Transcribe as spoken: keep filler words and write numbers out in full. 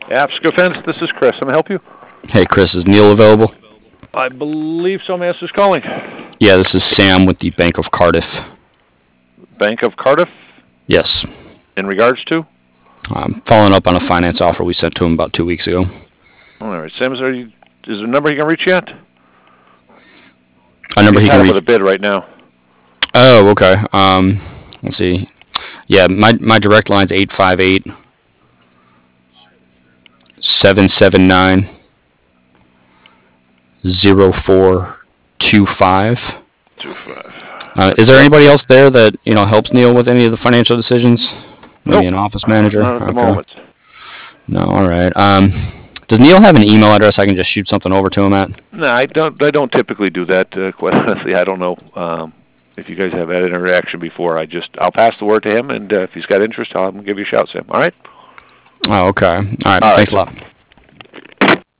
Apsco Fence, this is Chris. Can I help you? Hey, Chris, is Neil available? I believe so, Mass is calling. Yeah, this is Sam with the Bank of Cardiff. Bank of Cardiff? Yes. In regards to? I'm following up on a finance offer we sent to him about two weeks ago. All right, Sam, is there, is there a number he can reach yet? A number He's he can reach? with a bid right now. Oh, okay. Um, let's see. Yeah, my my direct line's eight five eight, seven seven nine, zero four two five. Two five. Uh, is there anybody else there that you know helps Neil with any of the financial decisions? Maybe nope. an office manager? Not at the okay. moment. No, all right. Um, does Neil have an email address I can just shoot something over to him at? No, I don't. I don't typically do that. Uh, quite honestly, I don't know um, if you guys have had an interaction before. I just I'll pass the word to him, and uh, if he's got interest, I'll have him give you a shout, Sam. All right. Oh, okay. All right. All Thanks right. a lot.